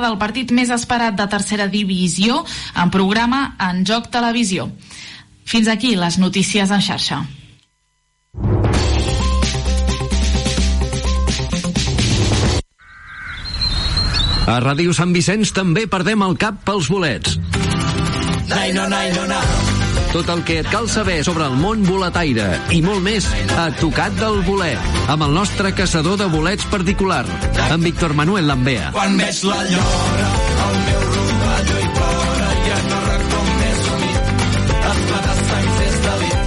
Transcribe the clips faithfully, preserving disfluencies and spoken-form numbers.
del partit més esperat de tercera divisió en programa En Joc Televisió. Fins aquí les notícies en xarxa. A Ràdio Sant Vicenç també perdem el cap pels bolets. Nai, no, nai, no, no. Tot el que et cal saber sobre el món boletaire i molt més a Tocat del Bolet, amb el nostre caçador de bolets particular, en Víctor Manuel Lambea. Quan veig la llora, el meu roballo i plora, ja no recordo més humit, es mata sangs des de l'it.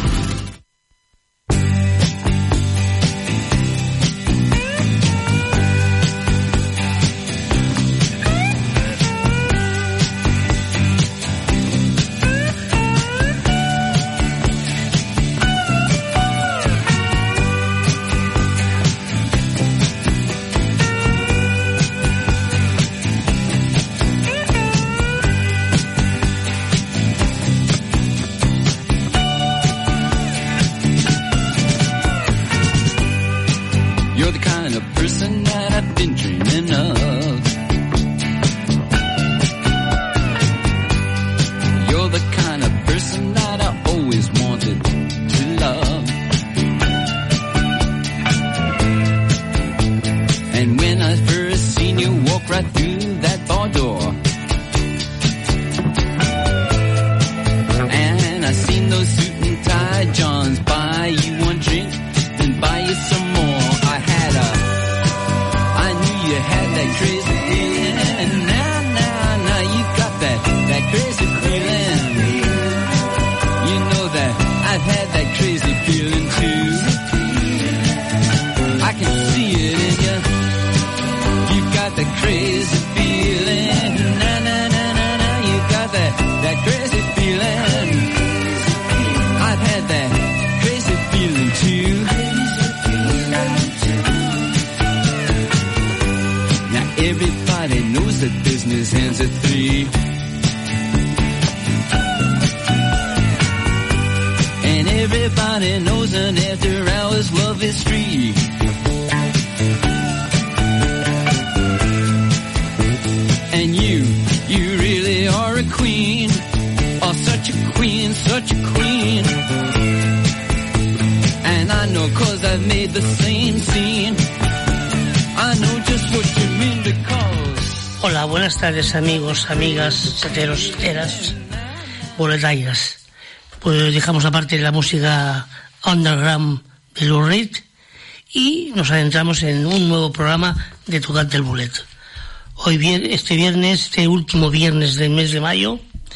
Hola, buenas tardes amigos, amigas, seteros, eras, boletairas. Pues dejamos aparte la música underground de Lou Reed y nos adentramos en un nuevo programa de Tocat del Bolet. Hoy bien, este viernes, este último viernes del mes de mayo,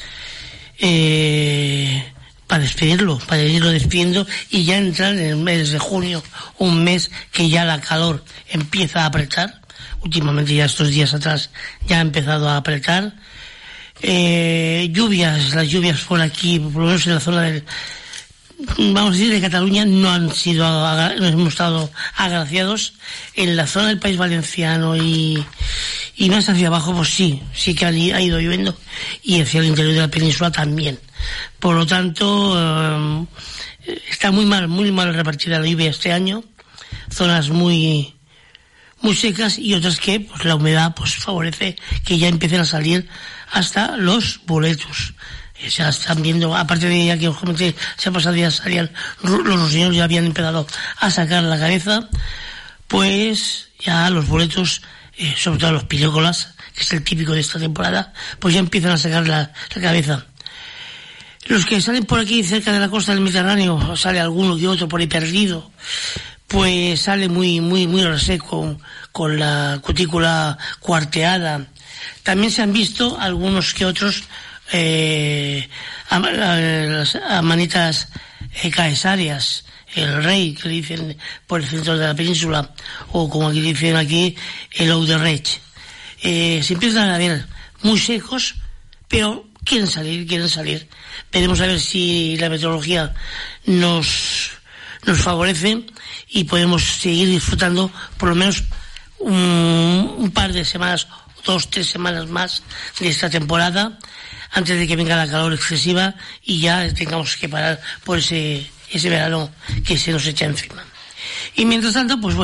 eh, para despedirlo, para irlo despidiendo y ya entrar en el mes de junio, un mes que ya la calor empieza a apretar. Últimamente ya estos días atrás ya ha empezado a apretar. Eh, lluvias, las lluvias por aquí, por lo menos en la zona del, vamos a decir, de Cataluña, no han sido, no hemos estado agraciados. En la zona del País Valenciano y, y más hacia abajo, pues sí, sí que ha, ha ido lloviendo, y hacia el interior de la península también. Por lo tanto, eh, está muy mal, muy mal repartida la lluvia este año. Zonas muy muy secas y otras que pues la humedad pues favorece que ya empiecen a salir hasta los boletos. O sea, están viendo, aparte de ya que os comenté, se ha pasado ya salían los ruiseñores, ya habían empezado a sacar la cabeza, pues ya los boletos, eh, sobre todo los pilócolas, que es el típico de esta temporada, pues ya empiezan a sacar la, la cabeza. Los que salen por aquí cerca de la costa del Mediterráneo, sale alguno que otro por ahí perdido, pues sale muy muy muy reseco, con la cutícula cuarteada. También se han visto algunos que otros eh, amanitas eh, caesáreas, el rey, que dicen por el centro de la península, o como aquí dicen aquí, el ou de reig. Eh, se empiezan a ver muy secos, pero quieren salir, quieren salir. Veremos a ver si la meteorología nos nos favorece y podemos seguir disfrutando por lo menos un, un par de semanas, dos, tres semanas más de esta temporada, antes de que venga la calor excesiva y ya tengamos que parar por ese, ese verano que se nos echa encima. Y mientras tanto, pues bueno,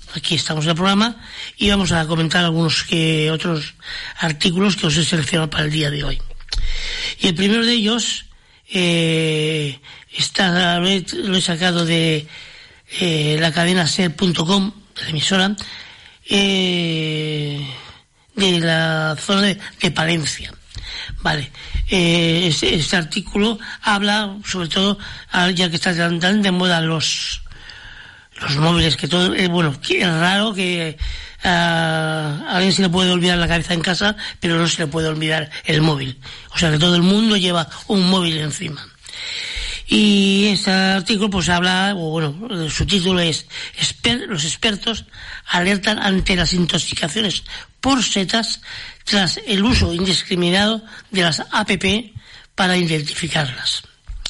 aquí estamos en el programa y vamos a comentar algunos que otros artículos que os he seleccionado para el día de hoy. Y el primero de ellos eh, está, lo he, lo he sacado de eh, la cadena ser punto com, de la emisora, eh, de la zona de, de Palencia. Vale, eh, este, este artículo habla sobre todo, ya que están tan de moda los los móviles, que todo, eh, bueno, que es raro que uh, a alguien se le puede olvidar la cabeza en casa, pero no se le puede olvidar el móvil. O sea que todo el mundo lleva un móvil encima. Y este artículo pues habla, o bueno, su título es Esper- los expertos alertan ante las intoxicaciones por setas tras el uso indiscriminado de las app para identificarlas.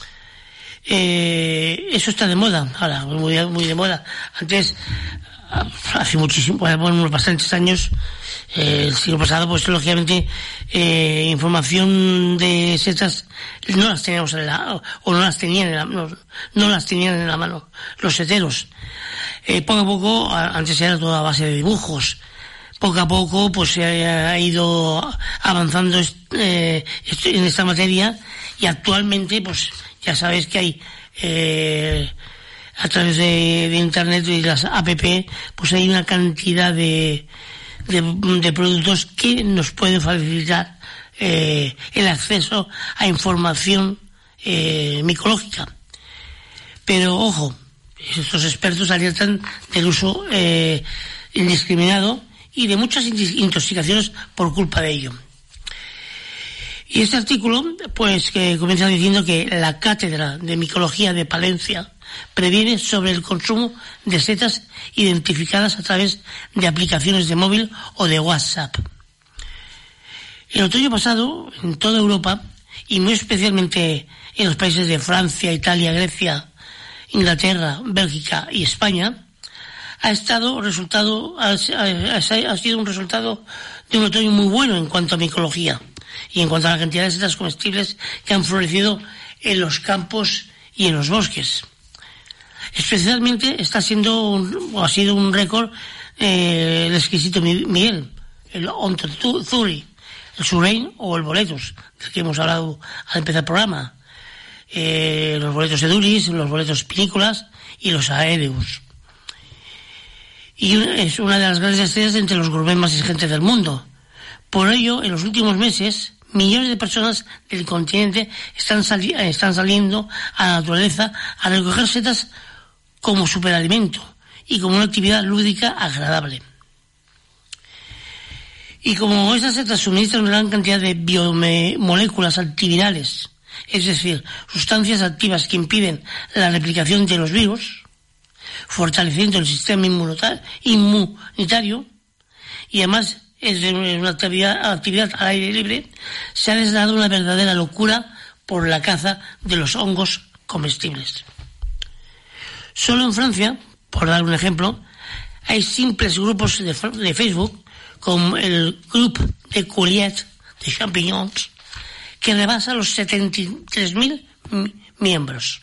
Eh, eso está de moda ahora, muy, muy de moda. Antes, hace muchísimo, bueno, unos bastantes años, eh, el siglo pasado, pues lógicamente eh, información de setas no las teníamos en la, o no las tenían en la, no, no las tenían en la mano los seteros. Eh, poco a poco, antes era toda a base de dibujos. Poco a poco pues se ha ido avanzando eh, en esta materia, y actualmente pues ya sabéis que hay eh, a través de, de internet y las app pues hay una cantidad de, de, de productos que nos pueden facilitar eh, el acceso a información eh, micológica. Pero ojo, estos expertos alertan del uso eh, indiscriminado y de muchas intoxicaciones por culpa de ello. Y este artículo, pues, que comienza diciendo que la Cátedra de Micología de Palencia previene sobre el consumo de setas identificadas a través de aplicaciones de móvil o de WhatsApp. El otoño pasado, en toda Europa, y muy especialmente en los países de Francia, Italia, Grecia, Inglaterra, Bélgica y España, ha estado resultado ha, ha, ha sido un resultado de un otoño muy bueno en cuanto a micología y en cuanto a la cantidad de setas comestibles que han florecido en los campos y en los bosques. Especialmente está siendo un, o ha sido un récord eh, el exquisito Miguel, el Ontotzuri, el Surein o el Boletus, del que hemos hablado al empezar el programa, eh, los boletos edulis, los boletos pinícolas y los aereus. Y es una de las grandes estrellas entre los gourmets más exigentes del mundo. Por ello, en los últimos meses, millones de personas del continente están, sali- están saliendo a la naturaleza a recoger setas como superalimento y como una actividad lúdica agradable. Y como estas setas suministran una gran cantidad de biomoléculas antivirales, es decir, sustancias activas que impiden la replicación de los virus, fortaleciendo el sistema inmunitario, y además es una actividad, actividad al aire libre, se ha desatado una verdadera locura por la caza de los hongos comestibles. Solo en Francia, por dar un ejemplo, hay simples grupos de, de Facebook, como el Grupo de Colliet de Champignons, que rebasa los setenta y tres mil miembros.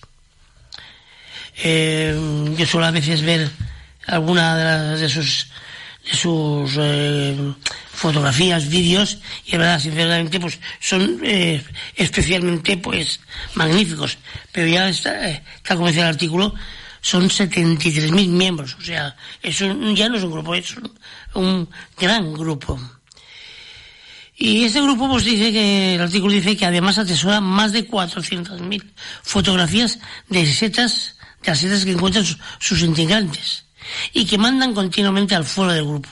Eh, yo suelo a veces ver alguna de, las, de sus de sus eh, fotografías, vídeos, y la verdad, sinceramente, pues son eh, especialmente pues magníficos. Pero ya está, eh, tal como decía el artículo, son setenta y tres mil miembros, o sea, eso ya no es un grupo, es un, un gran grupo. Y este grupo pues dice que, el artículo dice que además atesora más de cuatrocientas mil fotografías de setas, de las setas que encuentran sus, sus integrantes, y que mandan continuamente al foro del grupo.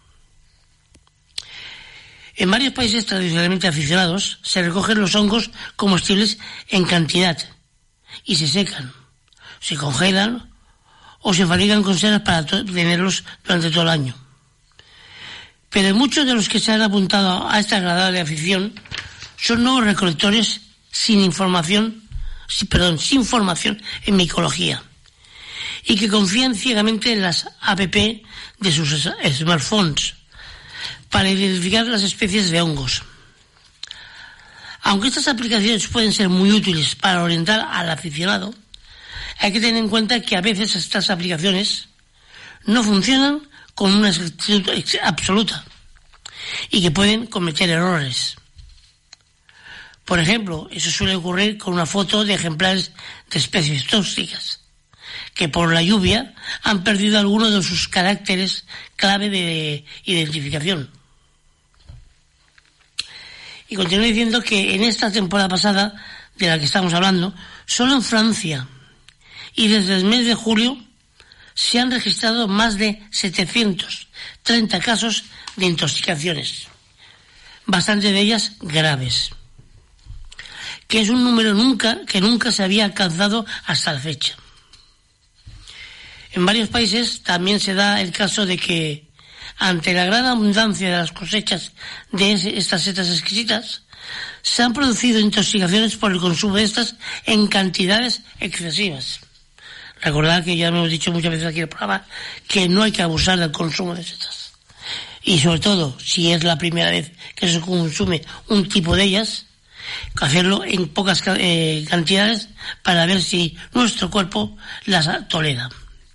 En varios países tradicionalmente aficionados se recogen los hongos comestibles en cantidad y se secan, se congelan o se fabrican conservas para to- tenerlos durante todo el año. Pero muchos de los que se han apuntado a esta agradable afición son nuevos recolectores sin información, perdón, sin formación en micología, y que confían ciegamente en las app de sus smartphones para identificar las especies de hongos. Aunque estas aplicaciones pueden ser muy útiles para orientar al aficionado, hay que tener en cuenta que a veces estas aplicaciones no funcionan con una exactitud absoluta y que pueden cometer errores. Por ejemplo, eso suele ocurrir con una foto de ejemplares de especies tóxicas que por la lluvia han perdido algunos de sus caracteres clave de identificación. Y continúo diciendo que en esta temporada pasada de la que estamos hablando, solo en Francia y desde el mes de julio se han registrado más de setecientos treinta casos de intoxicaciones, bastantes de ellas graves, que es un número nunca que nunca se había alcanzado hasta la fecha. En varios países también se da el caso de que, ante la gran abundancia de las cosechas de estas setas exquisitas, se han producido intoxicaciones por el consumo de estas en cantidades excesivas. Recordad que ya hemos dicho muchas veces aquí en el programa que no hay que abusar del consumo de setas. Y sobre todo, si es la primera vez que se consume un tipo de ellas, hacerlo en pocas eh, cantidades para ver si nuestro cuerpo las tolera.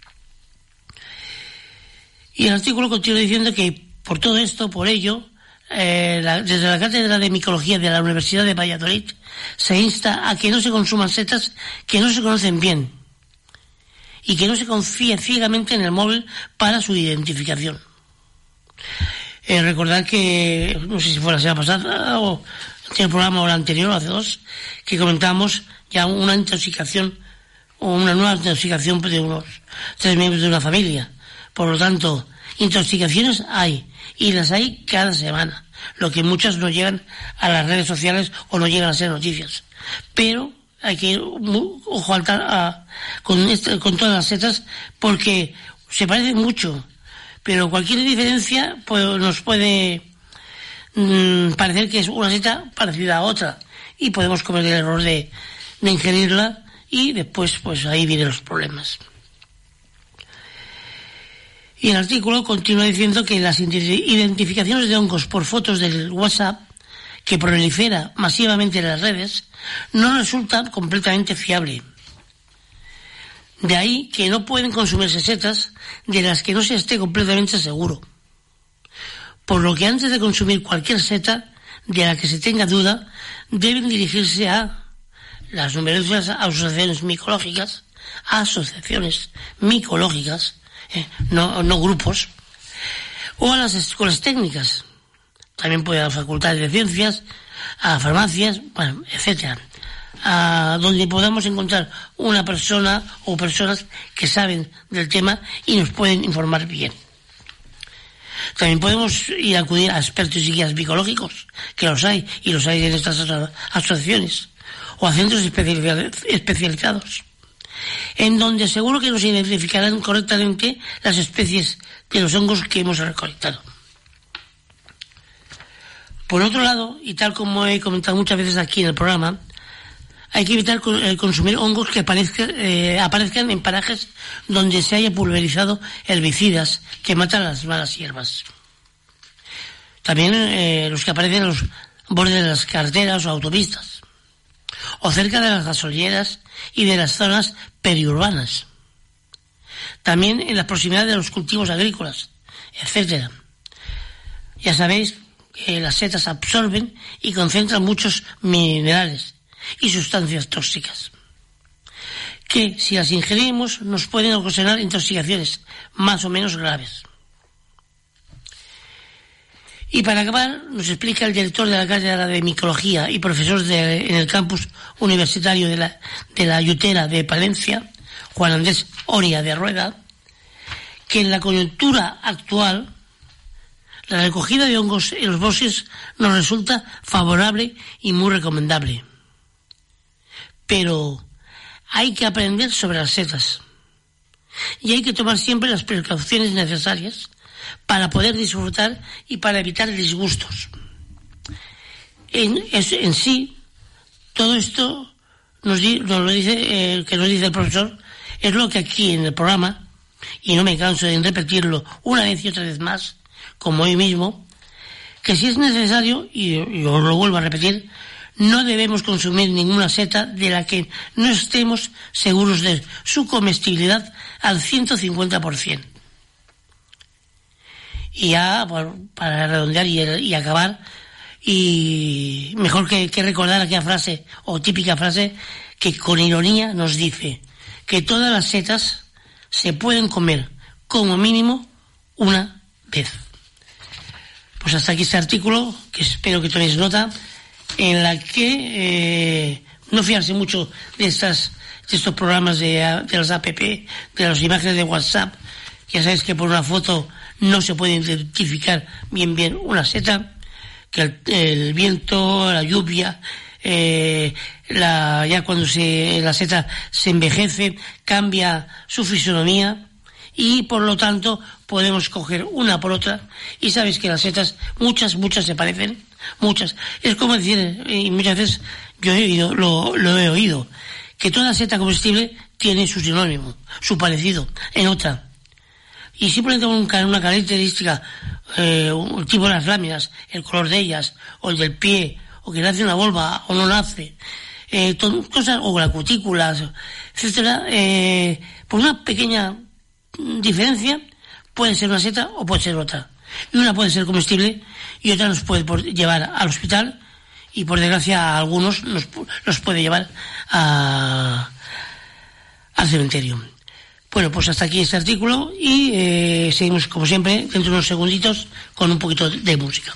Y el artículo continúa diciendo que por todo esto, por ello, eh, la, desde la Cátedra de Micología de la Universidad de Valladolid se insta a que no se consuman setas que no se conocen bien y que no se confíe ciegamente en el móvil para su identificación. Eh, recordad que, no sé si fue la semana pasada o en el programa o el anterior, o hace dos, que comentamos ya una intoxicación o una nueva intoxicación de unos tres miembros de una familia. Por lo tanto, intoxicaciones hay, y las hay cada semana, lo que muchas no llegan a las redes sociales o no llegan a ser noticias. Pero hay que ir ojo al a, con, este, con todas las setas, porque se parecen mucho, pero cualquier diferencia pues, nos puede mmm, parecer que es una seta parecida a otra, y podemos cometer el error de, de ingerirla, y después pues ahí vienen los problemas. Y el artículo continúa diciendo que las identificaciones de hongos por fotos del WhatsApp, que prolifera masivamente en las redes, no resultan completamente fiables. De ahí que no pueden consumirse setas de las que no se esté completamente seguro. Por lo que antes de consumir cualquier seta de la que se tenga duda, deben dirigirse a las numerosas asociaciones micológicas, asociaciones micológicas, Eh, no, no grupos, o a las escuelas técnicas, también puede a las facultades de ciencias, a farmacias, bueno, etcétera, a donde podamos encontrar una persona o personas que saben del tema y nos pueden informar bien. También podemos ir a acudir a expertos y guías micológicos, que los hay, y los hay en estas asociaciones, o a centros especializados, en donde seguro que nos identificarán correctamente las especies de los hongos que hemos recolectado. Por otro lado, y tal como he comentado muchas veces aquí en el programa, hay que evitar consumir hongos que aparezcan, eh, aparezcan en parajes donde se haya pulverizado herbicidas que matan las malas hierbas. También eh, los que aparecen en los bordes de las carreteras o autopistas, o cerca de las gasolineras y de las zonas periurbanas. También en la proximidad de los cultivos agrícolas, etcétera. Ya sabéis que las setas absorben y concentran muchos minerales y sustancias tóxicas, que si las ingerimos nos pueden ocasionar intoxicaciones más o menos graves. Y para acabar, nos explica el director de la Cátedra de Micología y profesor de, en el campus universitario de la, de la Yutera de Palencia, Juan Andrés Oria de Rueda, que en la coyuntura actual la recogida de hongos en los bosques nos resulta favorable y muy recomendable. Pero hay que aprender sobre las setas y hay que tomar siempre las precauciones necesarias para poder disfrutar y para evitar disgustos. En, es, en sí, todo esto nos, nos lo dice, eh, que nos dice el profesor, es lo que aquí en el programa, y no me canso de repetirlo una vez y otra vez más, como hoy mismo, que si es necesario, y, y os lo vuelvo a repetir, no debemos consumir ninguna seta de la que no estemos seguros de su comestibilidad al ciento cincuenta por ciento. Y ya, por, para redondear y, y acabar, y mejor que, que recordar aquella frase, o típica frase, que con ironía nos dice que todas las setas se pueden comer como mínimo una vez. Pues hasta aquí este artículo, que espero que toméis nota, en la que eh, no fiarse mucho de estas de estos programas de, de las app, de las imágenes de WhatsApp. Ya sabéis que por una foto no se puede identificar bien bien una seta, que el, el viento, la lluvia, eh, la, ya cuando se, la seta se envejece, cambia su fisonomía, y por lo tanto podemos coger una por otra, y sabéis que las setas, muchas, muchas se parecen, muchas. Es como decir, y muchas veces yo he oído, lo, lo he oído, que toda seta comestible tiene su sinónimo, su parecido en otra. Y simplemente un, una característica, eh, un tipo de las láminas, el color de ellas, o el del pie, o que nace una volva o no nace, eh, todo, cosas, o la cutícula, etcétera, eh, por una pequeña diferencia puede ser una seta o puede ser otra. Y una puede ser comestible y otra nos puede por, llevar al hospital, y por desgracia a algunos nos, nos puede llevar a, al cementerio. Bueno, pues hasta aquí este artículo, y eh, seguimos como siempre dentro de unos segunditos con un poquito de música.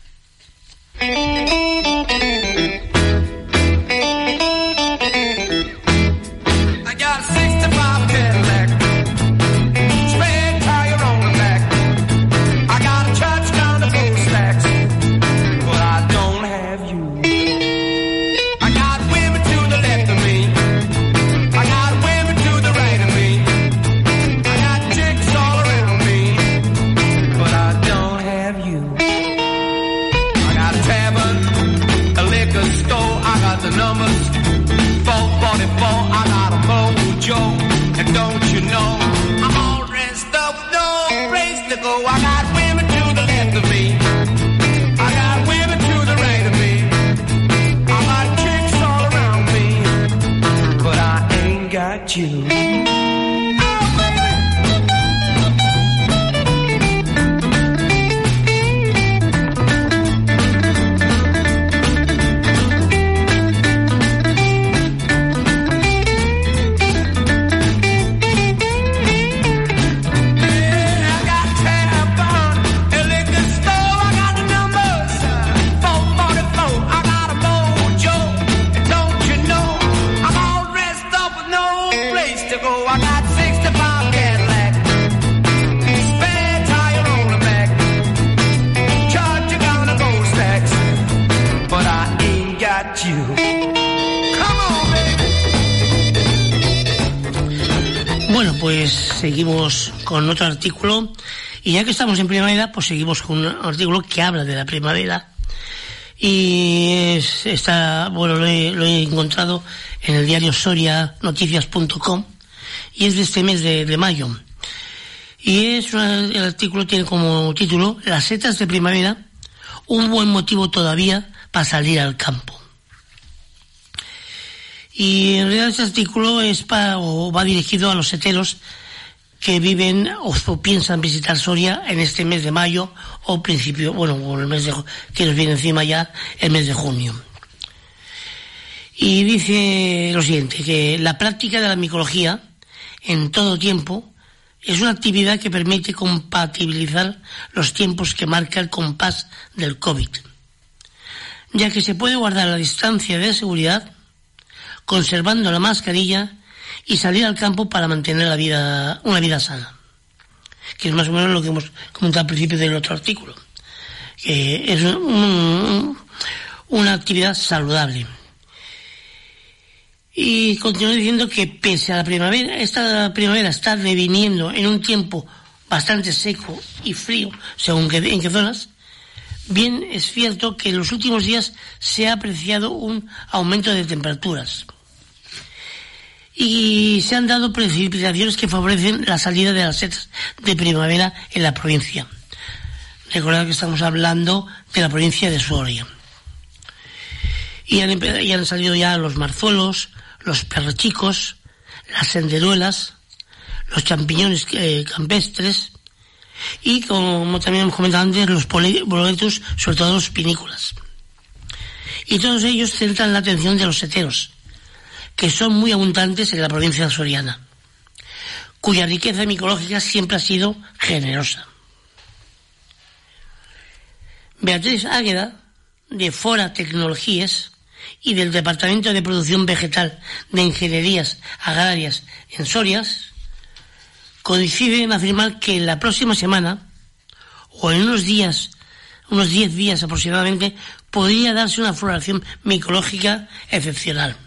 Bueno, pues seguimos con otro artículo, y ya que estamos en primavera, pues seguimos con un artículo que habla de la primavera, y es, está, bueno, lo he, lo he encontrado en el diario soria noticias punto com, y es de este mes de, de mayo, y es una, el artículo tiene como título: Las setas de primavera, un buen motivo todavía para salir al campo. Y en realidad este artículo es para, o va dirigido a los seteros que viven o, o piensan visitar Soria en este mes de mayo, o principio, bueno, o el mes de, que nos viene encima ya, el mes de junio. Y dice lo siguiente, que la práctica de la micología en todo tiempo es una actividad que permite compatibilizar los tiempos que marca el compás del COVID, ya que se puede guardar la distancia de seguridad conservando la mascarilla y salir al campo para mantener la vida, una vida sana, que es más o menos lo que hemos comentado al principio del otro artículo, que es un, una actividad saludable. Y continúo diciendo que pese a la primavera, esta primavera está deviniendo en un tiempo bastante seco y frío, según que, en qué zonas, bien es cierto que en los últimos días se ha apreciado un aumento de temperaturas y se han dado precipitaciones que favorecen la salida de las setas de primavera en la provincia. Recordad que estamos hablando de la provincia de Soria. Y han, y han salido ya los marzuelos, los perrechicos, las senderuelas, los champiñones eh, campestres, Y como también hemos comentado antes, los boletus, sobre todo los pinícolas. Y todos ellos centran la atención de los seteros, que son muy abundantes en la provincia soriana, cuya riqueza micológica siempre ha sido generosa. Beatriz Águeda, de Fora Tecnologías y del Departamento de Producción Vegetal de Ingenierías Agrarias en Sorias, coincide en afirmar que la próxima semana, o en unos días, unos diez días aproximadamente, podría darse una floración micológica excepcional.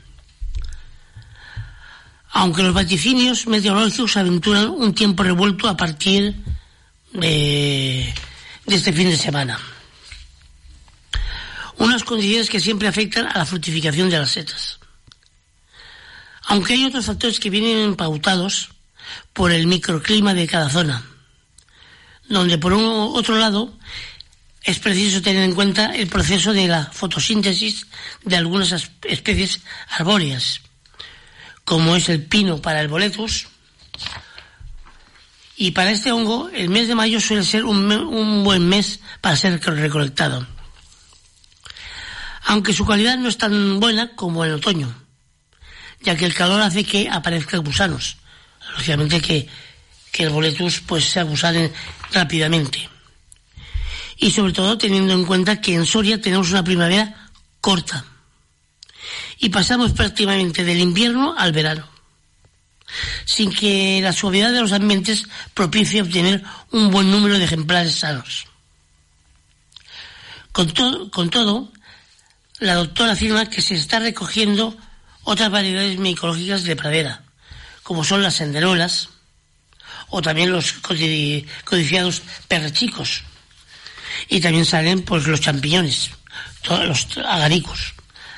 Aunque los vaticinios meteorológicos aventuran un tiempo revuelto a partir de, de este fin de semana. Unas condiciones que siempre afectan a la fructificación de las setas. Aunque hay otros factores que vienen pautados por el microclima de cada zona, donde por un, otro lado es preciso tener en cuenta el proceso de la fotosíntesis de algunas especies arbóreas, como es el pino para el boletus, y para este hongo el mes de mayo suele ser un, un buen mes para ser recolectado, aunque su calidad no es tan buena como en otoño, ya que el calor hace que aparezcan gusanos, lógicamente que, que el boletus pues se agusanen rápidamente. Y sobre todo teniendo en cuenta que en Soria tenemos una primavera corta y pasamos prácticamente del invierno al verano, sin que la suavidad de los ambientes propicie obtener un buen número de ejemplares sanos. Con, to- con todo, la doctora afirma que se está recogiendo otras variedades micológicas de pradera, como son las senderolas o también los codiciados perrechicos, y también salen pues los champiñones, todos los agaricos.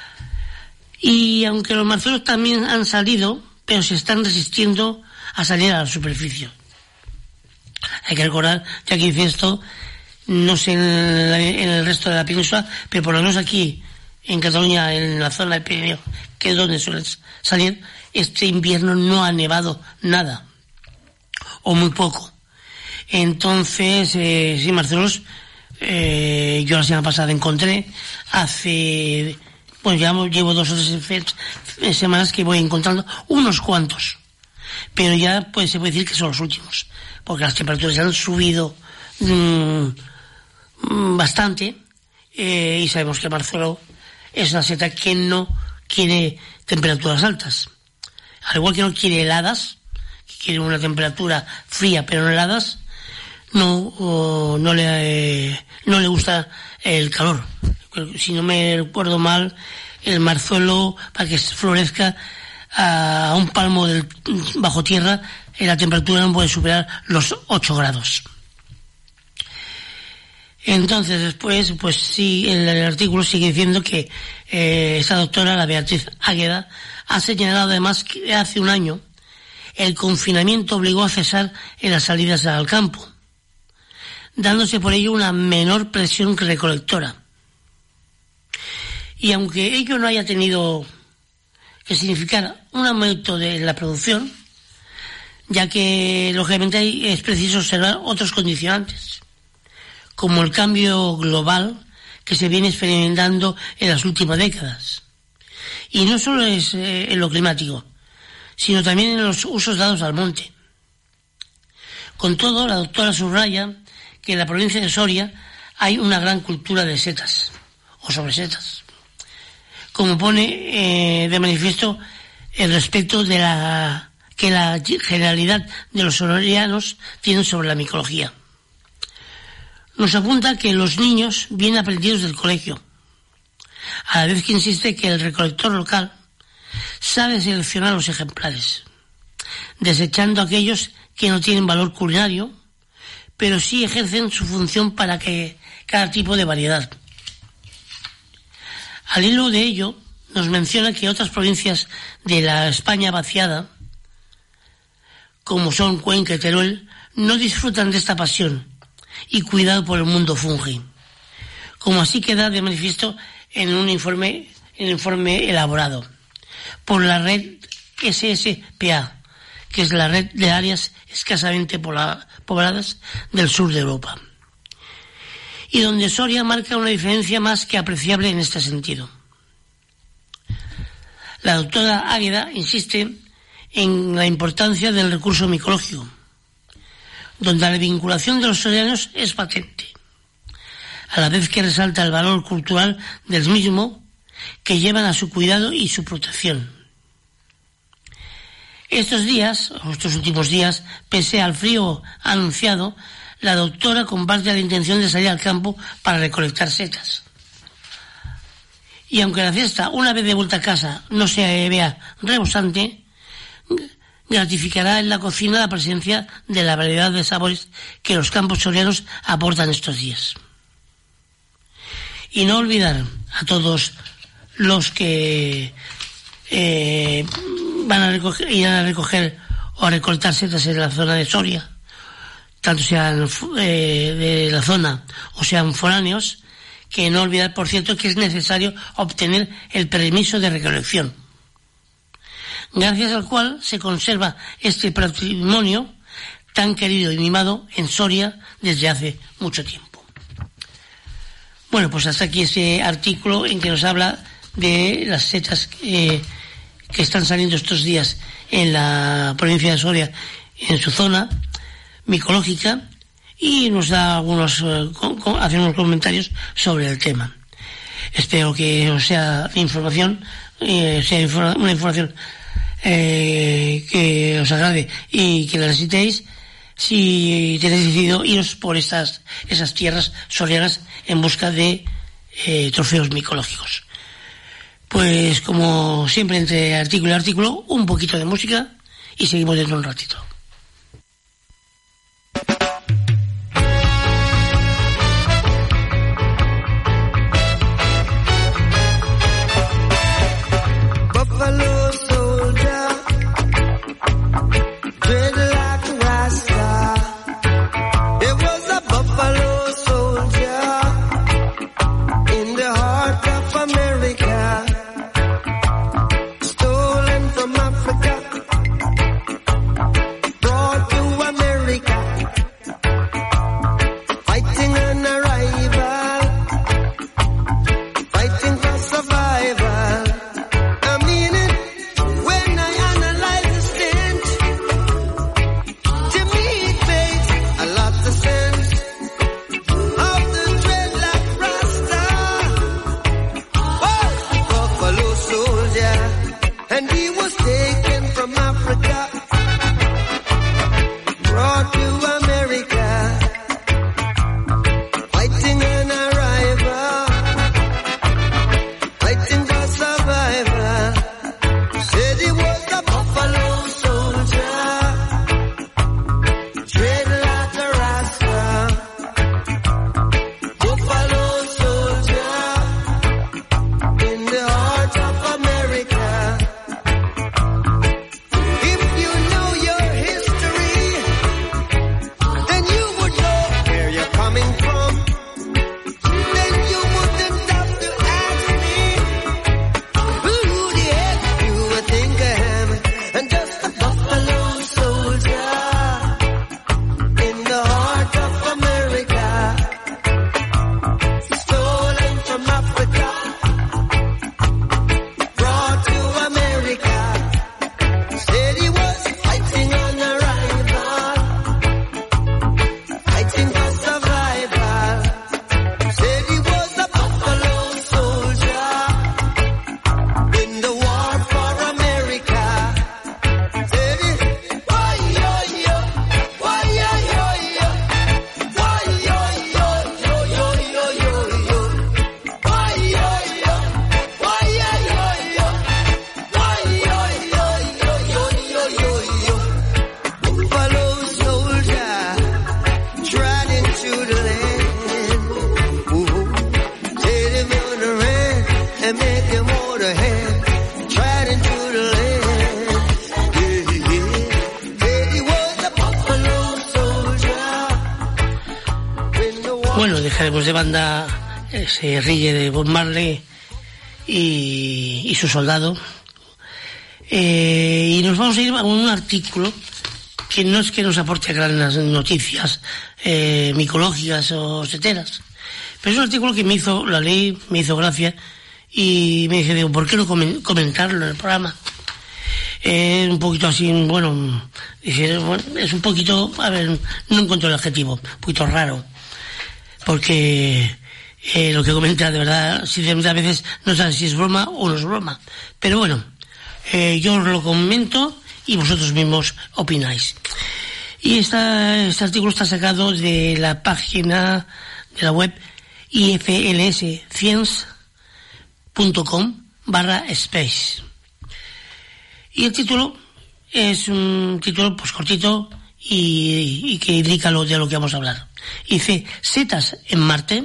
Y aunque los marzuelos también han salido, pero se están resistiendo a salir a la superficie. Hay que recordar, ya que dice esto, no sé en, la, en el resto de la península, pero por lo menos aquí en Cataluña, en la zona del Pirineo, que es donde suelen salir, este invierno no ha nevado nada, o muy poco. Entonces, eh, sí, marzuelos, eh, yo la semana pasada encontré, hace, bueno, ya llevo dos o tres semanas que voy encontrando unos cuantos, pero ya pues se puede decir que son los últimos, porque las temperaturas ya han subido mmm, bastante, eh, y sabemos que el marzuelo es una seta que no quiere temperaturas altas, al igual que no quiere heladas, que quiere una temperatura fría pero no heladas, no oh, no le eh, no le gusta el calor. Si no me recuerdo mal, el marzuelo, para que florezca a un palmo del, bajo tierra, la temperatura no puede superar los ocho grados. Entonces después, pues sí, el, el artículo sigue diciendo que eh, esta doctora, la Beatriz Águeda, ha señalado además que hace un año el confinamiento obligó a cesar en las salidas al campo, dándose por ello una menor presión recolectora. Y aunque ello no haya tenido que significar un aumento de la producción, ya que lógicamente es preciso observar otros condicionantes, como el cambio global que se viene experimentando en las últimas décadas. Y no solo es eh, en lo climático, sino también en los usos dados al monte. Con todo, la doctora subraya que en la provincia de Soria hay una gran cultura de setas, o sobresetas, como pone eh, de manifiesto el respeto de la que la generalidad de los sorianos tienen sobre la micología. Nos apunta que los niños vienen aprendidos del colegio, a la vez que insiste que el recolector local sabe seleccionar los ejemplares, desechando aquellos que no tienen valor culinario, pero sí ejercen su función para que cada tipo de variedad. Al hilo de ello, nos menciona que otras provincias de la España vaciada, como son Cuenca y Teruel, no disfrutan de esta pasión y cuidado por el mundo fungi, como así queda de manifiesto en un informe, en un informe elaborado por la red S S P A, que es la red de áreas escasamente pobladas del sur de Europa. Y donde Soria marca una diferencia más que apreciable en este sentido. La doctora Águeda insiste en la importancia del recurso micológico, donde la vinculación de los sorianos es patente, a la vez que resalta el valor cultural del mismo que llevan a su cuidado y su protección. Estos días, o estos últimos días, pese al frío anunciado, la doctora comparte la intención de salir al campo para recolectar setas. Y aunque la fiesta, una vez de vuelta a casa, no se vea rebosante, gratificará en la cocina la presencia de la variedad de sabores que los campos sorianos aportan estos días. Y no olvidar a todos los que eh, van a recoger, irán a recoger o a recolectar setas en la zona de Soria, tanto sean eh, de la zona o sean foráneos, que no olvidar, por cierto, que es necesario obtener el permiso de recolección, gracias al cual se conserva este patrimonio tan querido y mimado en Soria desde hace mucho tiempo. Bueno, pues hasta aquí este artículo en que nos habla de las setas eh, que están saliendo estos días en la provincia de Soria, en su zona micológica, y nos da algunos, eh, con, con, hace unos comentarios sobre el tema. Espero que os sea de información, eh, sea informa, una información eh, que os agrade y que la necesitéis, si tenéis decidido iros por estas esas tierras sorianas en busca de eh, trofeos micológicos. Pues como siempre, entre artículo y artículo, un poquito de música y seguimos dentro de un ratito. Dejaremos de banda ese Rille de Bob Marley y, y su soldado, Eh, y nos vamos a ir a un artículo que no es que nos aporte grandes noticias eh, micológicas o seteras, pero es un artículo que me hizo, la leí, me hizo gracia y me dije, digo, ¿por qué no comentarlo en el programa? Eh, un poquito así, bueno, dije, bueno, es un poquito, a ver, no encuentro el adjetivo, un poquito raro, porque eh, lo que comenta, de verdad, sinceramente a veces no sabes si es broma o no es broma, pero bueno, eh, yo os lo comento y vosotros mismos opináis. Y esta, este artículo está sacado de la página de la web i f l s science punto com barra space. Y el título es un título pues cortito y, y que indica lo de lo que vamos a hablar. Dice, setas en Marte.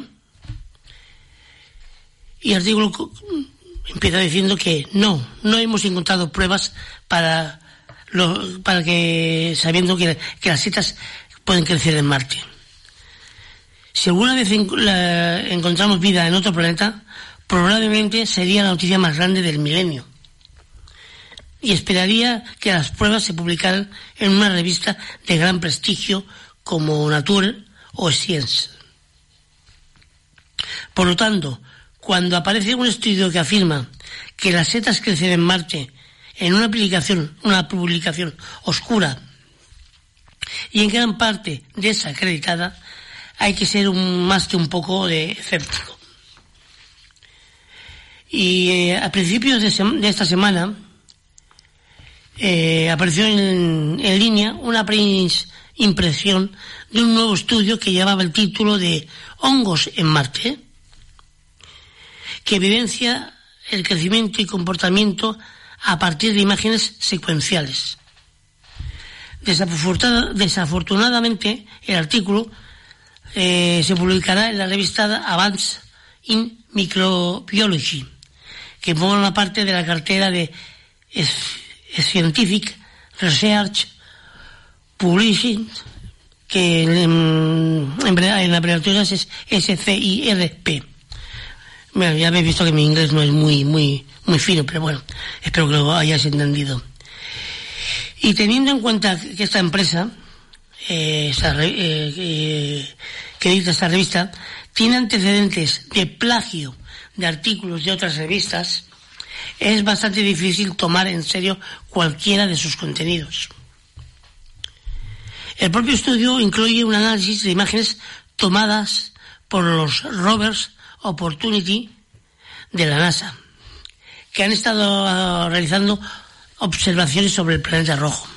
Y el artículo empieza diciendo que no, no hemos encontrado pruebas para, lo, para que, sabiendo que, que las setas pueden crecer en Marte. Si alguna vez en, la, encontramos vida en otro planeta, probablemente sería la noticia más grande del milenio. Y esperaría que las pruebas se publicaran en una revista de gran prestigio como Nature o Science. Por lo tanto, cuando aparece un estudio que afirma que las setas crecen en Marte en una publicación, una publicación oscura y en gran parte desacreditada, hay que ser un, más que un poco de escéptico. Y eh, a principios de, sem- de esta semana eh, apareció en, en línea una impresión de un nuevo estudio que llevaba el título de Hongos en Marte, que evidencia el crecimiento y comportamiento a partir de imágenes secuenciales. Desafortunadamente, el artículo eh, se publicará en la revista Advances in Microbiology, que forma parte de la cartera de Scientific Research Publishing, que en, en, en la abreviatura es S C I R P. Bueno, ya habéis visto que mi inglés no es muy muy muy fino, pero bueno, espero que lo hayáis entendido. Y teniendo en cuenta que esta empresa, eh, esta, eh, eh, que edita esta revista, tiene antecedentes de plagio de artículos de otras revistas, es bastante difícil tomar en serio cualquiera de sus contenidos. El propio estudio incluye un análisis de imágenes tomadas por los rovers Opportunity de la NASA, que han estado uh, realizando observaciones sobre el planeta rojo.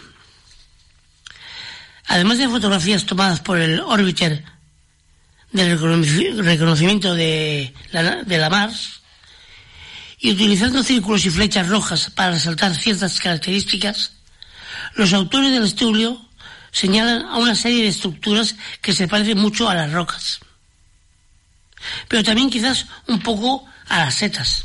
Además de fotografías tomadas por el Orbiter del reconocimiento de la, de la Mars, y utilizando círculos y flechas rojas para resaltar ciertas características, los autores del estudio señalan a una serie de estructuras que se parecen mucho a las rocas, pero también quizás un poco a las setas.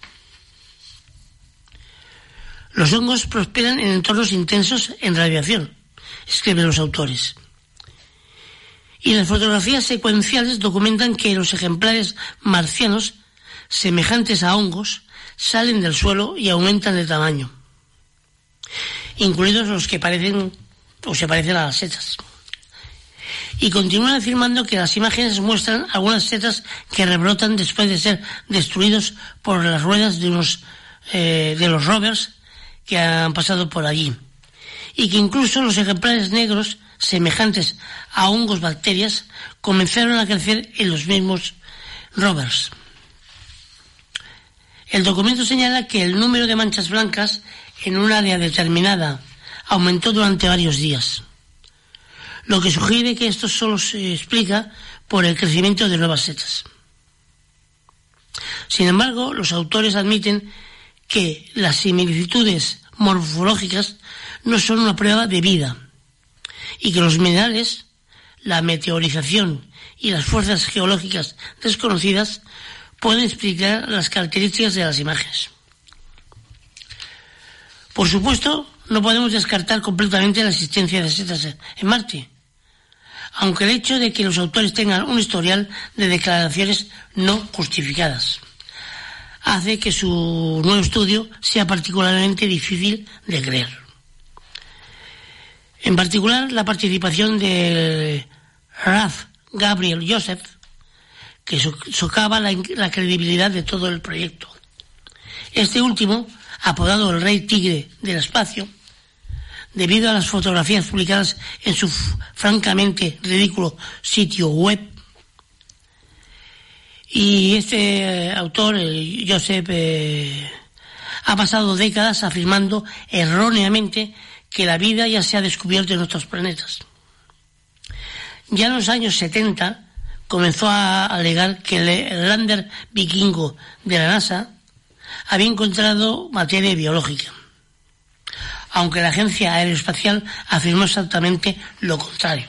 Los hongos prosperan en entornos intensos en radiación, escriben los autores. Y las fotografías secuenciales documentan que los ejemplares marcianos, semejantes a hongos, salen del suelo y aumentan de tamaño, incluidos los que parecen o se parecen a las setas. Y continúan afirmando que las imágenes muestran algunas setas que rebrotan después de ser destruidos por las ruedas de unos eh, de los rovers que han pasado por allí, y que incluso los ejemplares negros semejantes a hongos bacterias comenzaron a crecer en los mismos rovers. El documento señala que el número de manchas blancas en un área determinada aumentó durante varios días, lo que sugiere que esto solo se explica por el crecimiento de nuevas setas. Sin embargo, los autores admiten que las similitudes morfológicas no son una prueba de vida y que los minerales, la meteorización y las fuerzas geológicas desconocidas pueden explicar las características de las imágenes. Por supuesto, no podemos descartar completamente la existencia de setas en Marte, aunque el hecho de que los autores tengan un historial de declaraciones no justificadas hace que su nuevo estudio sea particularmente difícil de creer. En particular, la participación de Ralph Gabriel Joseph, que socava la, la credibilidad de todo el proyecto. Este último, apodado el Rey Tigre del Espacio, debido a las fotografías publicadas en su francamente ridículo sitio web. Y este eh, autor, eh, Joseph, eh, ha pasado décadas afirmando erróneamente que la vida ya se ha descubierto en otros planetas. Ya en los años setenta comenzó a alegar que el lander vikingo de la NASA había encontrado materia biológica, aunque la agencia aeroespacial afirmó exactamente lo contrario.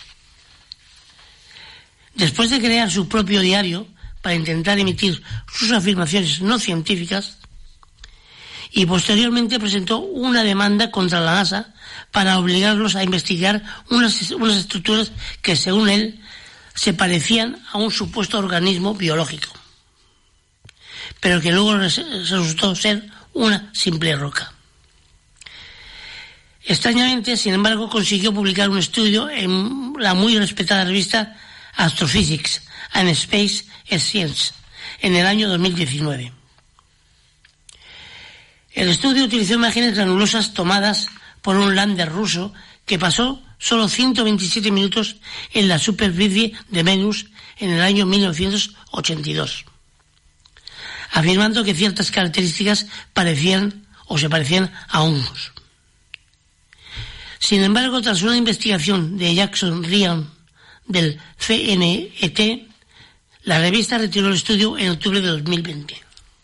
Después de crear su propio diario para intentar emitir sus afirmaciones no científicas, y posteriormente presentó una demanda contra la NASA para obligarlos a investigar unas, unas estructuras que, según él, se parecían a un supuesto organismo biológico, pero que luego resultó ser una simple roca. Extrañamente, sin embargo, consiguió publicar un estudio en la muy respetada revista Astrophysics and Space Science en el año dos mil diecinueve. El estudio utilizó imágenes granulosas tomadas por un lander ruso que pasó solo ciento veintisiete minutos en la superficie de Venus en el año mil novecientos ochenta y dos, afirmando que ciertas características parecían o se parecían a hongos. Sin embargo, tras una investigación de Jackson Ryan del C N E T, la revista retiró el estudio en octubre de dos mil veinte.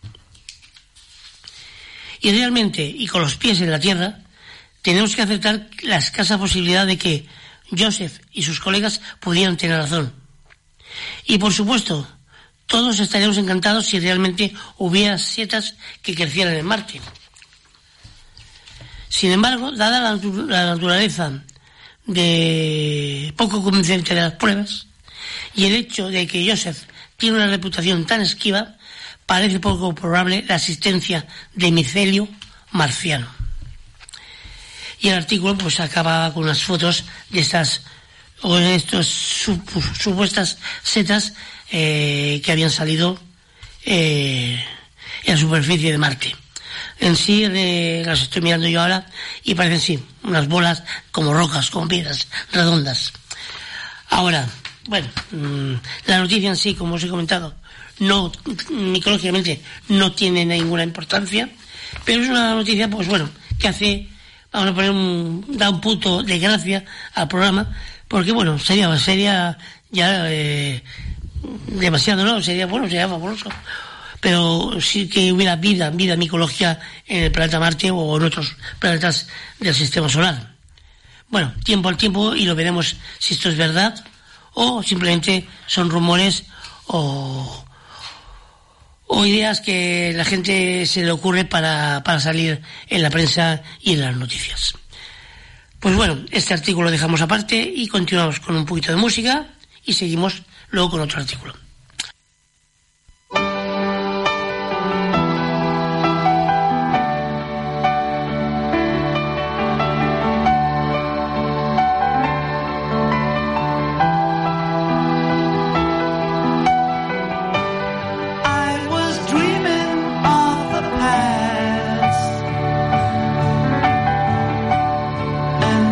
Y realmente, y con los pies en la tierra, tenemos que aceptar la escasa posibilidad de que Joseph y sus colegas pudieran tener razón. Y por supuesto, todos estaríamos encantados si realmente hubiera setas que crecieran en Marte. Sin embargo, dada la, la naturaleza de poco convincente de las pruebas y el hecho de que Joseph tiene una reputación tan esquiva, parece poco probable la existencia de micelio marciano. Y el artículo pues acaba con unas fotos de estas o de estas supuestas setas eh, que habían salido eh, en la superficie de Marte. En sí eh, las estoy mirando yo ahora y parecen sí unas bolas como rocas, como piedras redondas. Ahora, bueno, mmm, la noticia en sí, como os he comentado, no, micológicamente no tiene ninguna importancia, pero es una noticia, pues bueno, que hace, vamos a poner un, da un punto de gracia al programa, porque bueno, sería, sería ya eh, demasiado, ¿no? Sería, bueno, sería fabuloso, pero sí que hubiera vida, vida micológica en el planeta Marte o en otros planetas del sistema solar. Bueno, tiempo al tiempo y lo veremos si esto es verdad o simplemente son rumores o, o ideas que la gente se le ocurre para, para salir en la prensa y en las noticias. Pues bueno, este artículo lo dejamos aparte y continuamos con un poquito de música y seguimos luego con otro artículo.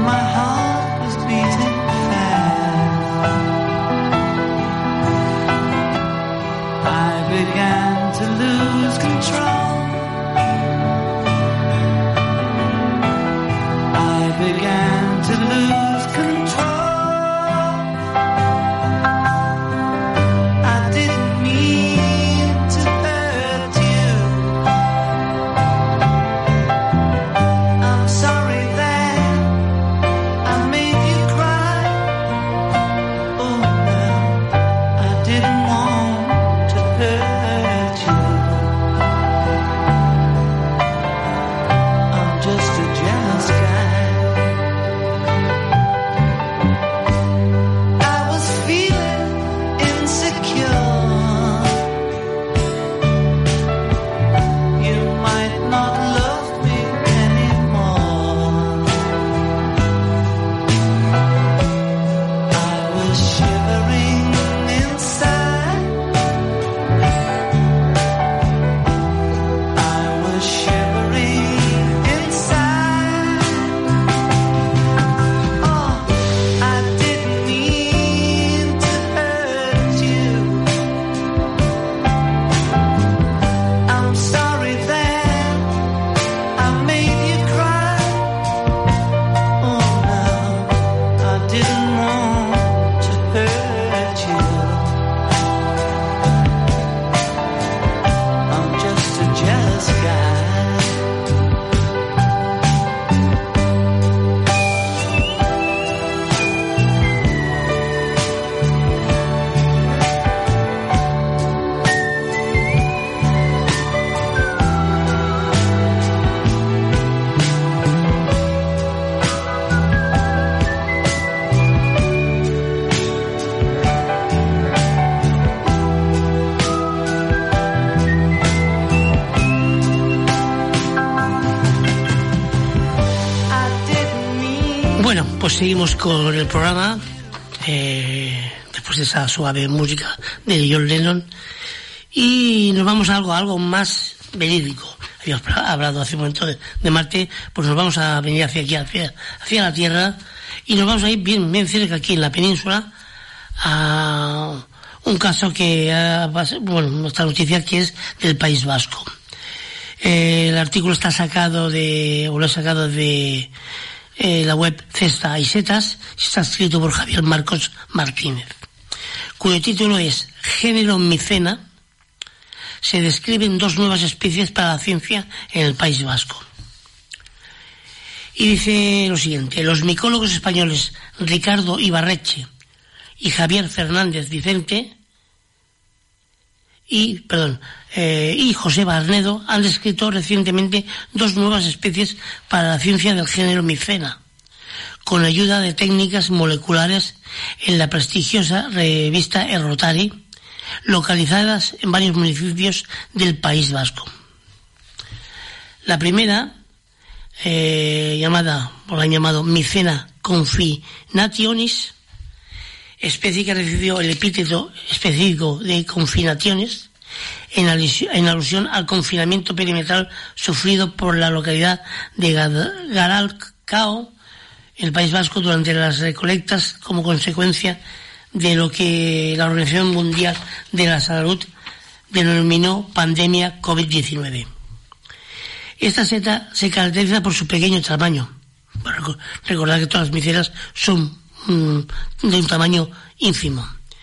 Beating fast. Pues seguimos con el programa, eh, después de esa suave música de John Lennon, y nos vamos a algo, algo más verídico. Habíamos hablado hace un momento de, de Marte, pues nos vamos a venir hacia aquí, hacia, hacia la Tierra, y nos vamos a ir bien, bien cerca aquí en la península, a un caso que, ha, bueno, nuestra noticia que es del País Vasco. Eh, el artículo está sacado de, o lo he sacado de eh, la web Cesta y Setas, está escrito por Javier Marcos Martínez, cuyo título es Género Micena. Se describen dos nuevas especies para la ciencia en el País Vasco. Y dice lo siguiente: los micólogos españoles Ricardo Ibarreche y Javier Fernández Vicente y, perdón, eh, y José Barnedo han descrito recientemente dos nuevas especies para la ciencia del género Micena, con ayuda de técnicas moleculares en la prestigiosa revista Errotari, localizadas en varios municipios del País Vasco. La primera, eh, llamada, o la han llamado Micena confinationis, especie que recibió el epíteto específico de confinationes en, alusión, en alusión al confinamiento perimetral sufrido por la localidad de Garalcao, en el País Vasco, durante las recolectas como consecuencia de lo que la Organización Mundial de la Salud denominó pandemia COVID diecinueve. Esta seta se caracteriza por su pequeño tamaño. Recordad que todas las micenas son mm, de un tamaño ínfimo.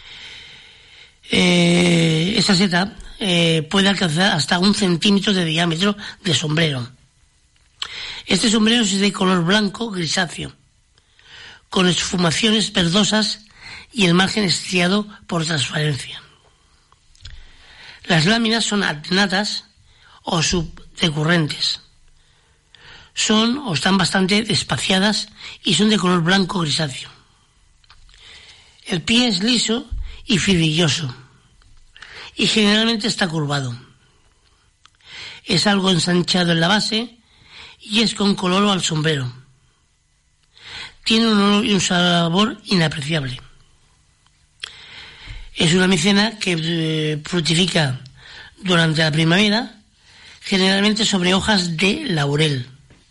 Eh, esta seta eh, puede alcanzar hasta un centímetro de diámetro de sombrero. Este sombrero es de color blanco grisáceo, con esfumaciones verdosas y el margen estriado por transparencia. Las láminas son alternadas o subdecurrentes. Son o están bastante espaciadas y son de color blanco grisáceo. El pie es liso y fibrilloso y generalmente está curvado. Es algo ensanchado en la base y es con color al sombrero. Tiene un olor y un sabor inapreciable. Es una micena que eh, fructifica durante la primavera, generalmente sobre hojas de laurel.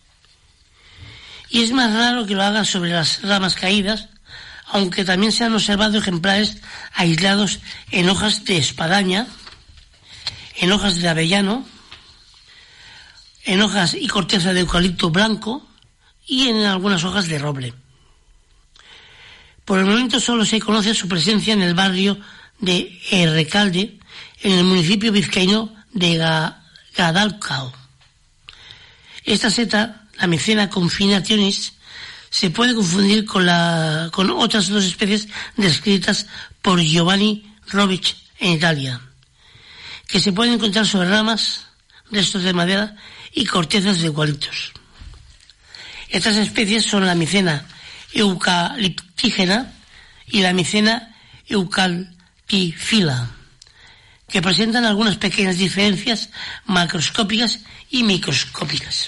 Y es más raro que lo haga sobre las ramas caídas, aunque también se han observado ejemplares aislados en hojas de espadaña, en hojas de avellano, en hojas y corteza de eucalipto blanco y en algunas hojas de roble. Por el momento solo se conoce su presencia en el barrio de Errecalde, en el municipio vizcaíno de Gadalcao. Esta seta, la Micena confinationis, se puede confundir con, la, con otras dos especies descritas por Giovanni Robic en Italia, que se pueden encontrar sobre ramas, restos de madera y cortezas de eucaliptos. Estas especies son la Micena eucaliptígena y la Micena eucaliptifila, que presentan algunas pequeñas diferencias macroscópicas y microscópicas.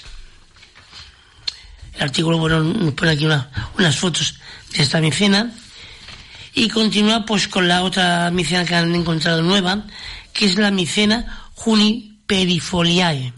El artículo, bueno, nos pone aquí una, unas fotos de esta micena y continúa pues con la otra micena que han encontrado nueva, que es la Micena juniperifoliae.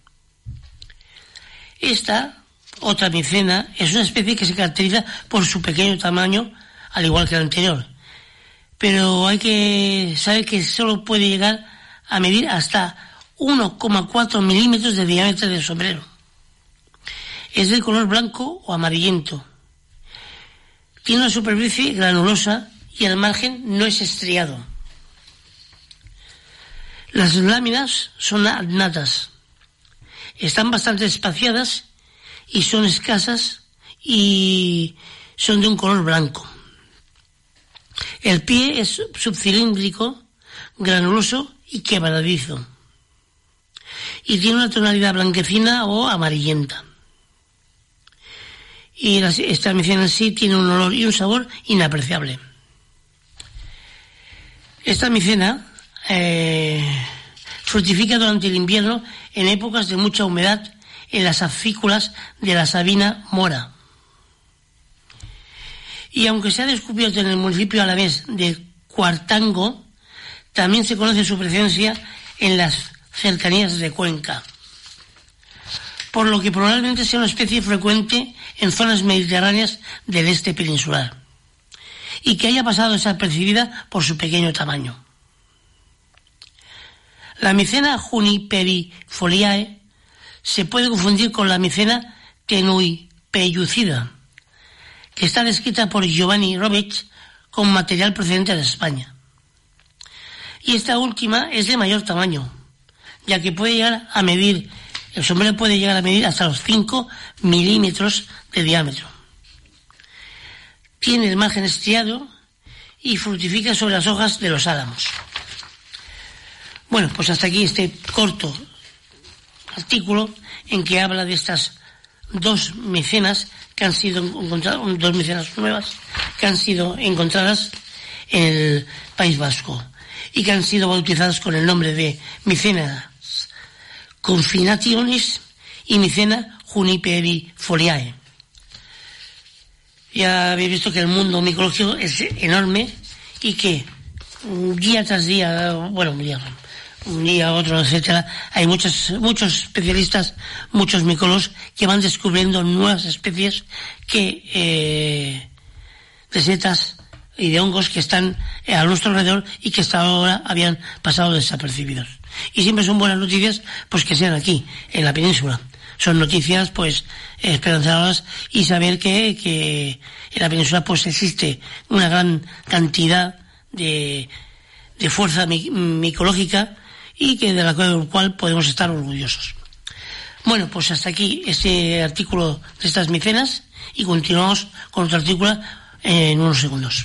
Esta otra micena es una especie que se caracteriza por su pequeño tamaño, al igual que la anterior, pero hay que saber que solo puede llegar a medir hasta uno coma cuatro milímetros de diámetro del sombrero. Es de color blanco o amarillento. Tiene una superficie granulosa y el margen no es estriado. Las láminas son adnatas. Están bastante espaciadas y son escasas y son de un color blanco. El pie es subcilíndrico, granuloso y quebradizo. Y tiene una tonalidad blanquecina o amarillenta. Y la, esta micena en sí tiene un olor y un sabor inapreciable. Esta micena eh, fructifica durante el invierno en épocas de mucha humedad en las acículas de la sabina mora. Y aunque se ha descubierto en el municipio alavés de Cuartango, también se conoce su presencia en las cercanías de Cuenca, por lo que probablemente sea una especie frecuente en zonas mediterráneas del este peninsular, y que haya pasado desapercibida por su pequeño tamaño. La micena Juniperifoliae se puede confundir con la micena tenuipellucida, que está descrita por Giovanni Robic con material procedente de España. Y esta última es de mayor tamaño, ya que puede llegar a medir, el sombrero puede llegar a medir hasta los cinco milímetros de diámetro. Tiene el margen estriado y fructifica sobre las hojas de los álamos. Bueno, pues hasta aquí este corto artículo en que habla de estas dos mecenas que han sido encontradas, dos mecenas nuevas que han sido encontradas en el País Vasco y que han sido bautizadas con el nombre de Micenas confinationis y Micena Juniperifoliae. Ya habéis visto que el mundo micológico es enorme y que día tras día, bueno, un día, un día otro, etcétera, hay muchos, muchos especialistas, muchos micólogos que van descubriendo nuevas especies que eh, de setas y de hongos que están a nuestro alrededor y que hasta ahora habían pasado desapercibidos. Y siempre son buenas noticias pues que sean aquí, en la península. Son noticias pues esperanzadoras y saber que, que en la península pues existe una gran cantidad de, de fuerza mi, micológica y que de la cual podemos estar orgullosos. Bueno, pues hasta aquí este artículo de estas micenas y continuamos con otro artículo en unos segundos.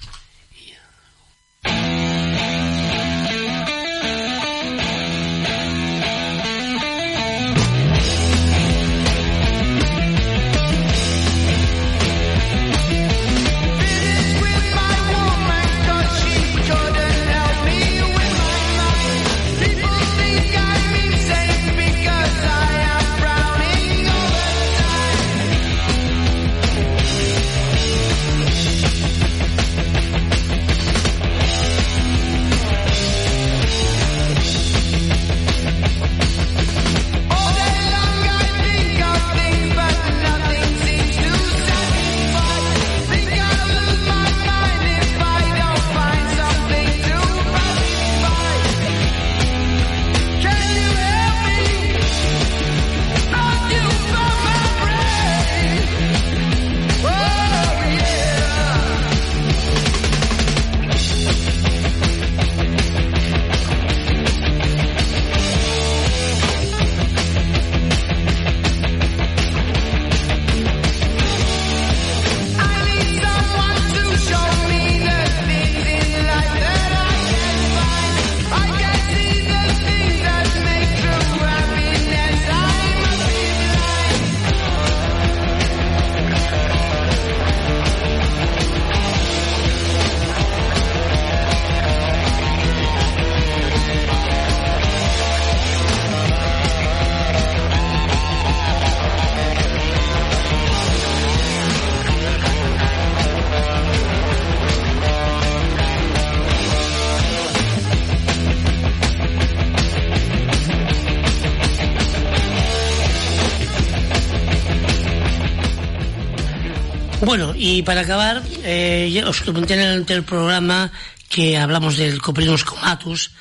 Bueno, y para acabar, eh, os comenté en el anterior programa que hablamos del Coprinus comatus,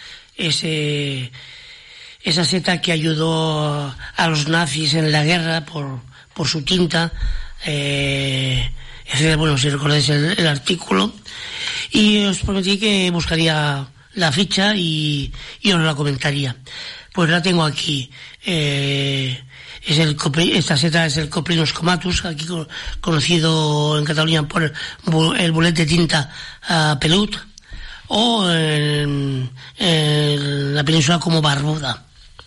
ese, esa seta que ayudó a los nazis en la guerra por, por su tinta, eh, etcétera. Bueno, si recordáis el, el artículo, y os prometí que buscaría la ficha y, y os la comentaría. Pues la tengo aquí. Eh, es el, esta seta es el Coprinus comatus, aquí conocido en Cataluña por el, el bolet de tinta uh, pelut, o en, en la península como barbuda.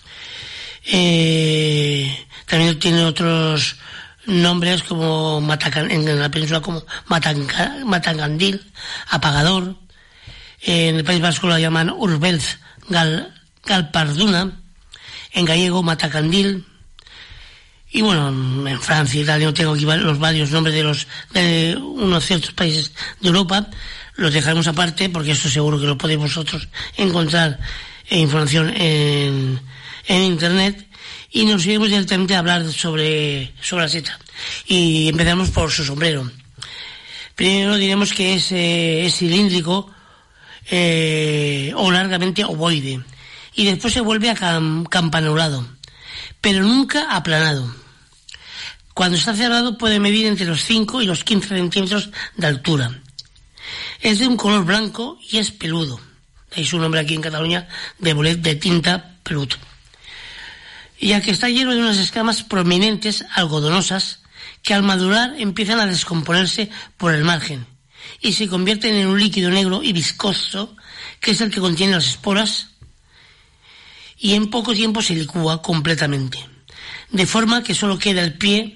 Eh, también tiene otros nombres como Matacan, en la península como Matanca, Matangandil, apagador. En el País Vasco lo llaman Urbelz gal, galparduna, en gallego Matacandil, Y bueno, en Francia y Italia, no tengo aquí los varios nombres de los de unos ciertos países de Europa, los dejaremos aparte porque eso seguro que lo podéis vosotros encontrar en información en, en internet, y nos iremos directamente a hablar sobre, sobre la seta. Y empezamos por su sombrero. Primero diremos que es, eh, es cilíndrico eh, o largamente ovoide, y después se vuelve a cam- campanulado, pero nunca aplanado. Cuando está cerrado puede medir entre los cinco y los quince centímetros de altura. Es de un color blanco y es peludo. De ahí su nombre aquí en Cataluña de bolet de tinta peludo. Ya que está lleno de unas escamas prominentes, algodonosas, que al madurar empiezan a descomponerse por el margen y se convierten en un líquido negro y viscoso, que es el que contiene las esporas, y en poco tiempo se licúa completamente, de forma que solo queda el pie,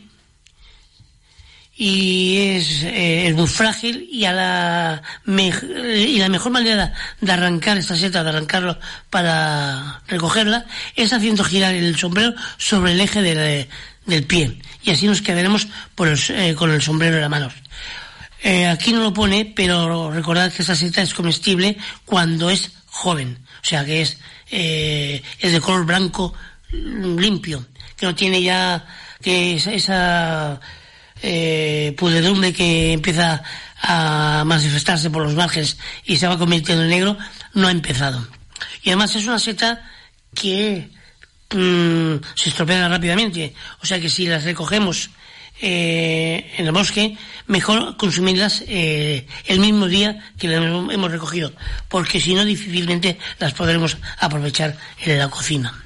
y es, eh, es muy frágil, y a la me- y la mejor manera de arrancar esta seta, de arrancarlo para recogerla, es haciendo girar el sombrero sobre el eje de, del pie, y así nos quedaremos por el, eh, con el sombrero en la mano. Eh, aquí no lo pone, pero recordad que esta seta es comestible cuando es joven, o sea que es, eh, es de color blanco limpio, que no tiene ya que esa, esa eh, pudredumbre que empieza a manifestarse por los márgenes y se va convirtiendo en negro, no ha empezado. Y además es una seta que mmm, se estropea rápidamente, o sea que si las recogemos eh, en el bosque, mejor consumirlas eh, el mismo día que las hemos recogido, porque si no difícilmente las podremos aprovechar en la cocina.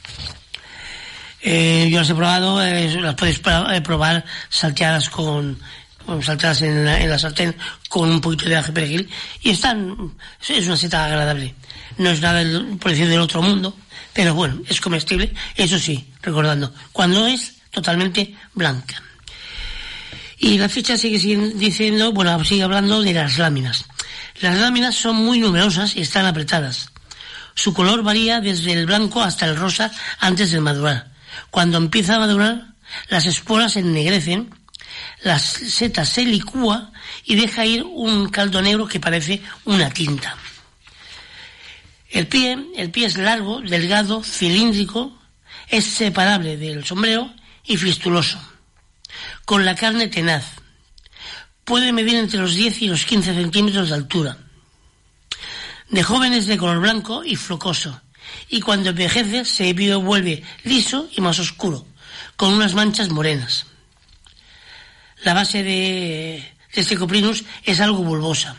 Eh, yo las he probado, eh, las puedes probar salteadas con, bueno, salteadas en la, en la sartén con un poquito de ajo y perejil, y están, es una seta agradable. No es nada del, por decir del otro mundo, pero bueno, es comestible, eso sí, recordando, cuando es totalmente blanca. Y la ficha sigue diciendo, bueno, sigue hablando de las láminas. Las láminas son muy numerosas y están apretadas. Su color varía desde el blanco hasta el rosa antes de madurar. Cuando empieza a madurar, las esporas se ennegrecen, la seta se licúa y deja ir un caldo negro que parece una tinta. El pie, el pie es largo, delgado, cilíndrico, es separable del sombrero y fistuloso, con la carne tenaz. Puede medir entre los diez y los quince centímetros de altura. De joven es de color blanco y flocoso, y cuando envejece se vuelve liso y más oscuro, con unas manchas morenas. La base de, de este coprinus es algo bulbosa.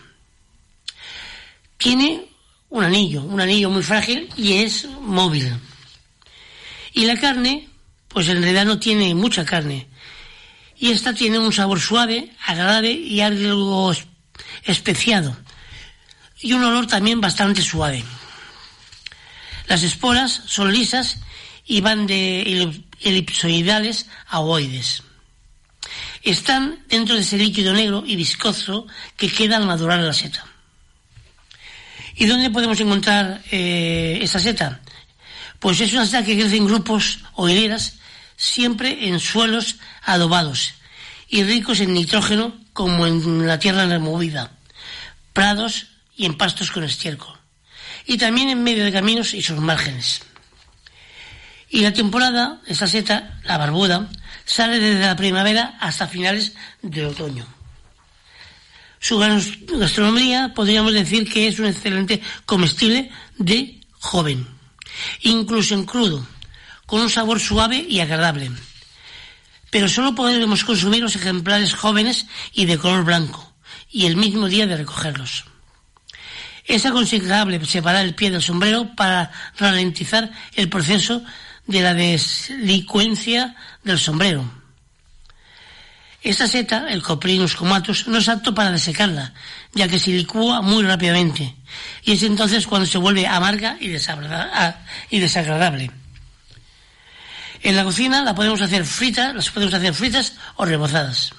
Tiene un anillo, un anillo muy frágil y es móvil. Y la carne, pues en realidad no tiene mucha carne. Y esta tiene un sabor suave, agradable y algo especiado. Y un olor también bastante suave. Las esporas son lisas y van de elipsoidales a ovoides. Están dentro de ese líquido negro y viscoso que queda al madurar la seta. ¿Y dónde podemos encontrar eh, esta seta? Pues es una seta que crece en grupos o hileras, siempre en suelos adobados y ricos en nitrógeno, como en la tierra removida, prados y en pastos con estiércol, y también en medio de caminos y sus márgenes. Y la temporada, esta seta, la barbuda, sale desde la primavera hasta finales de otoño. Su gastronomía podríamos decir que es un excelente comestible de joven, incluso en crudo, con un sabor suave y agradable. Pero solo podremos consumir los ejemplares jóvenes y de color blanco, y el mismo día de recogerlos. Es aconsejable separar el pie del sombrero para ralentizar el proceso de la deslicuencia del sombrero. Esta seta, el Coprinus comatus, no es apto para desecarla, ya que se licúa muy rápidamente, y es entonces cuando se vuelve amarga y desagradable. En la cocina la podemos hacer frita, las podemos hacer fritas o rebozadas.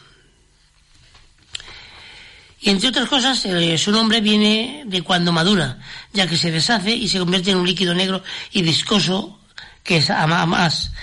Y entre otras cosas, eh, su nombre viene de cuando madura, ya que se deshace y se convierte en un líquido negro y viscoso, que es a más